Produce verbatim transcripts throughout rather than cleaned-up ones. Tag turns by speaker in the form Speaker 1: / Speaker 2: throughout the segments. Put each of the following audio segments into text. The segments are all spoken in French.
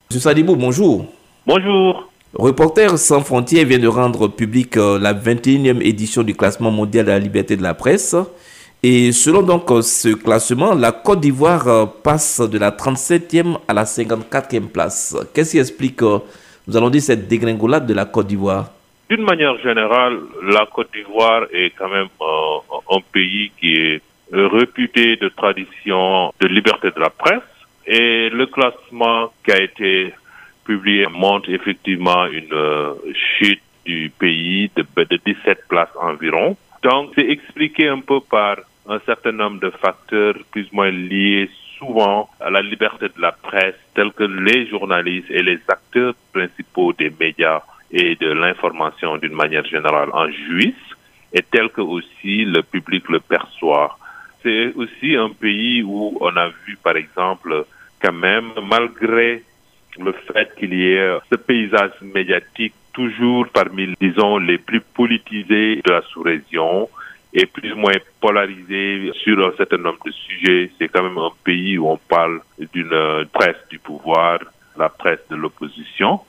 Speaker 1: Monsieur Sadibou, bonjour.
Speaker 2: Bonjour.
Speaker 1: Reporters sans frontières vient de rendre publique euh, la vingt et unième édition du classement mondial de la liberté de la presse. Et selon donc euh, ce classement, la Côte d'Ivoire euh, passe de la trente-septième à la cinquante-quatrième place. Qu'est-ce qui explique, euh, nous allons dire, cette dégringolade de la Côte d'Ivoire?
Speaker 2: D'une manière générale, la Côte d'Ivoire est quand même euh, un pays qui est réputé de tradition de liberté de la presse. Et le classement qui a été publié montre effectivement une euh, chute du pays de, de dix-sept places environ. Donc, c'est expliqué un peu par un certain nombre de facteurs plus ou moins liés souvent à la liberté de la presse, tels que les journalistes et les acteurs principaux des médias et de l'information d'une manière générale en jouissent, et tel que aussi le public le perçoit. C'est aussi un pays où on a vu, par exemple, quand même, malgré le fait qu'il y ait ce paysage médiatique toujours parmi, disons, les plus politisés de la sous-région et plus ou moins polarisé sur un certain nombre de sujets. C'est quand même un pays où on parle d'une presse du pouvoir, la presse de l'opposition.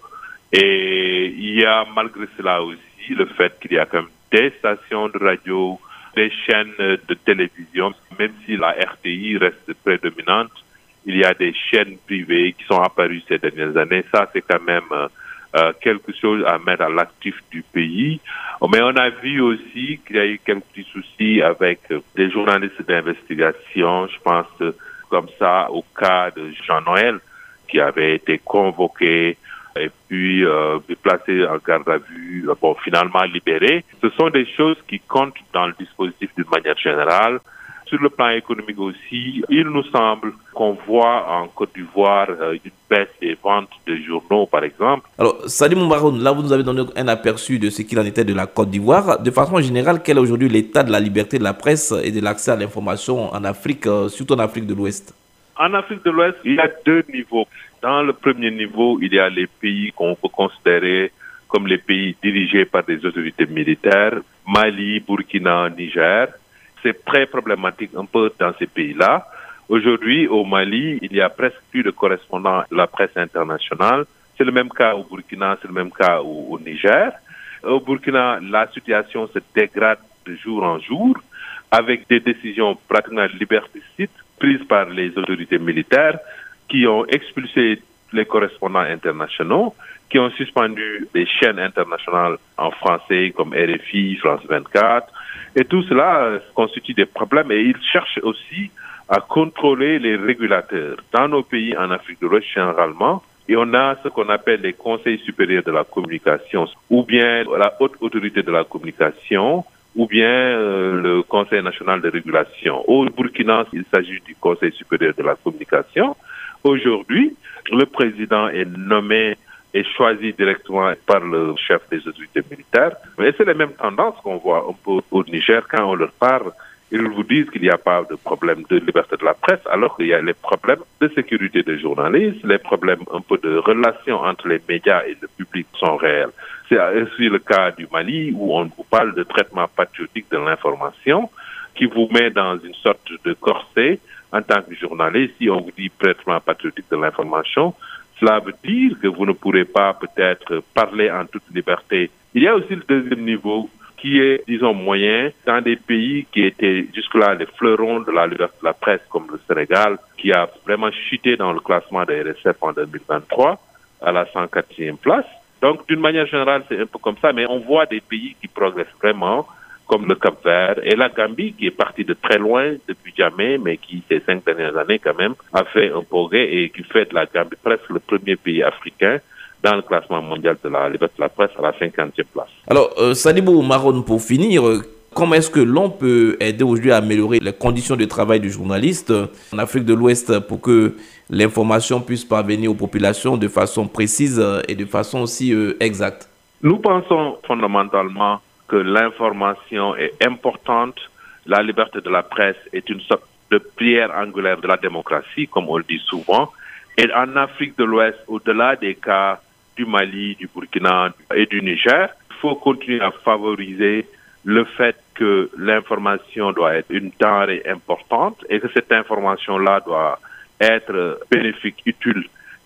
Speaker 2: Et il y a malgré cela aussi le fait qu'il y a quand même des stations de radio, des chaînes de télévision, même si la R T I reste prédominante, il y a des chaînes privées qui sont apparues ces dernières années. Ça, c'est quand même euh, quelque chose à mettre à l'actif du pays. Mais on a vu aussi qu'il y a eu quelques petits soucis avec des journalistes d'investigation. Je pense comme ça au cas de Jean-Noël, qui avait été convoqué et puis euh, placé en garde à vue, bon, finalement libéré. Ce sont des choses qui comptent dans le dispositif d'une manière générale. Sur le plan économique aussi, il nous semble qu'on voit en Côte d'Ivoire euh, une baisse des ventes de journaux, par exemple.
Speaker 1: Alors, Sadim Moubaroun, là vous nous avez donné un aperçu de ce qu'il en était de la Côte d'Ivoire. De façon générale, quel est aujourd'hui l'état de la liberté de la presse et de l'accès à l'information en Afrique, euh, surtout en Afrique de l'Ouest?
Speaker 2: En Afrique de l'Ouest, il y a deux niveaux. Dans le premier niveau, il y a les pays qu'on peut considérer comme les pays dirigés par des autorités militaires, Mali, Burkina, Niger. C'est très problématique un peu dans ces pays-là. Aujourd'hui, au Mali, il y a presque plus de correspondants de la presse internationale. C'est le même cas au Burkina, c'est le même cas au, au Niger. Au Burkina, la situation se dégrade de jour en jour avec des décisions pratiquement liberticides prises par les autorités militaires qui ont expulsé les correspondants internationaux, qui ont suspendu les chaînes internationales en français comme R F I, France vingt-quatre. Et tout cela constitue des problèmes et ils cherchent aussi à contrôler les régulateurs. Dans nos pays en Afrique de l'Ouest, généralement, et on a ce qu'on appelle les conseils supérieurs de la communication, ou bien la haute autorité de la communication, ou bien euh, le Conseil national de régulation. Au Burkina, il s'agit du Conseil supérieur de la communication. Aujourd'hui, le président est nommé et choisi directement par le chef des autorités militaires. Mais c'est les mêmes tendances qu'on voit un peu au Niger. Quand on leur parle, ils vous disent qu'il n'y a pas de problème de liberté de la presse, alors qu'il y a les problèmes de sécurité des journalistes, les problèmes un peu de relations entre les médias et le public sont réels. C'est aussi le cas du Mali, où on vous parle de traitement patriotique de l'information, qui vous met dans une sorte de corset en tant que journaliste. Si on vous dit traitement patriotique de l'information, cela veut dire que vous ne pourrez pas peut-être parler en toute liberté. Il y a aussi le deuxième niveau qui est, disons, moyen dans des pays qui étaient jusque-là les fleurons de la liberté de la presse, comme le Sénégal, qui a vraiment chuté dans le classement de R S F en deux mille vingt-trois à la cent quatrième place. Donc, d'une manière générale, c'est un peu comme ça, mais on voit des pays qui progressent vraiment, comme le Cap-Vert et la Gambie, qui est partie de très loin depuis jamais, mais qui, ces cinq dernières années, quand même, a fait un progrès et qui fait de la Gambie presque le premier pays africain dans le classement mondial de la liberté de la presse à la cinquantième place.
Speaker 1: Alors, euh, Sadibou Maroun, pour finir, euh, comment est-ce que l'on peut aider aujourd'hui à améliorer les conditions de travail du journaliste en Afrique de l'Ouest pour que l'information puisse parvenir aux populations de façon précise et de façon aussi euh, exacte?
Speaker 2: Nous pensons fondamentalement que l'information est importante. La liberté de la presse est une sorte de pierre angulaire de la démocratie, comme on le dit souvent. Et en Afrique de l'Ouest, au-delà des cas du Mali, du Burkina et du Niger, il faut continuer à favoriser le fait que l'information doit être une denrée importante et que cette information-là doit être bénéfique, utile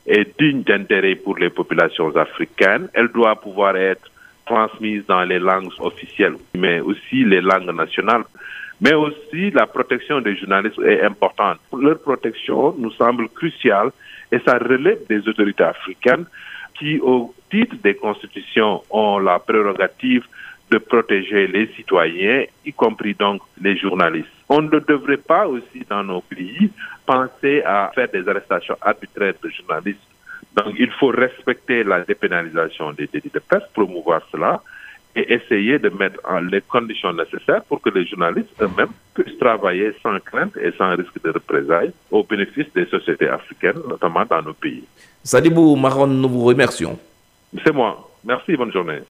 Speaker 2: est digne d'intérêt pour les populations africaines. Elle doit pouvoir être transmise dans les langues officielles, mais aussi les langues nationales. Mais aussi, la protection des journalistes est importante. Leur protection nous semble cruciale et ça relève des autorités africaines qui, au titre des constitutions, ont la prérogative de protéger les citoyens, y compris donc les journalistes. On ne devrait pas aussi, dans nos pays, penser à faire des arrestations arbitraires de journalistes. Donc, il faut respecter la dépénalisation des délits de presse, promouvoir cela, et essayer de mettre en les conditions nécessaires pour que les journalistes eux-mêmes puissent travailler sans crainte et sans risque de représailles au bénéfice des sociétés africaines, notamment dans nos pays.
Speaker 1: Sadibou Maron, nous vous remercions.
Speaker 2: C'est moi. Merci, bonne journée.